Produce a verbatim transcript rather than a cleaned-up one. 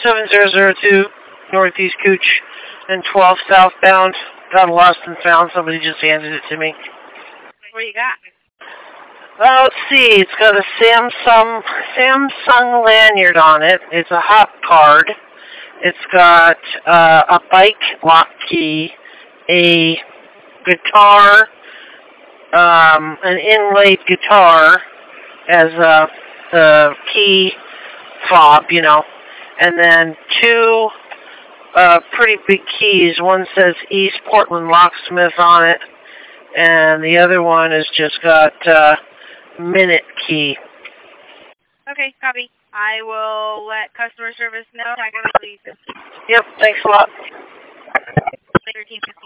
seven zero zero two Northeast Cooch and twelve southbound. Got lost and found. Somebody just handed it to me. What you got? Well, let's see. It's got a Samsung Samsung lanyard on it. It's a hop card. It's got uh, a bike lock key, a guitar, um, an inlaid guitar as a, a key fob, you know, and then two uh, pretty big keys. One says East Portland Locksmith on it, and the other one has just got uh, Minute Key. Okay, copy. I will let customer service know. I gotta leave. Yep, thanks a lot. thirteen fifteen